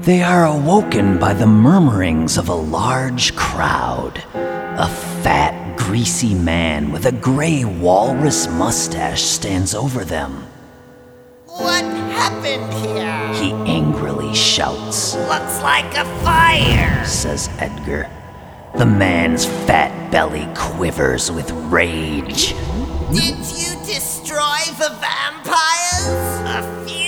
They are awoken by the murmurings of a large crowd. A fat, greasy man with a gray walrus mustache stands over them. What happened here? He angrily shouts. Looks like a fire, says Edgar. The man's fat belly quivers with rage. Did you destroy the vampires? A few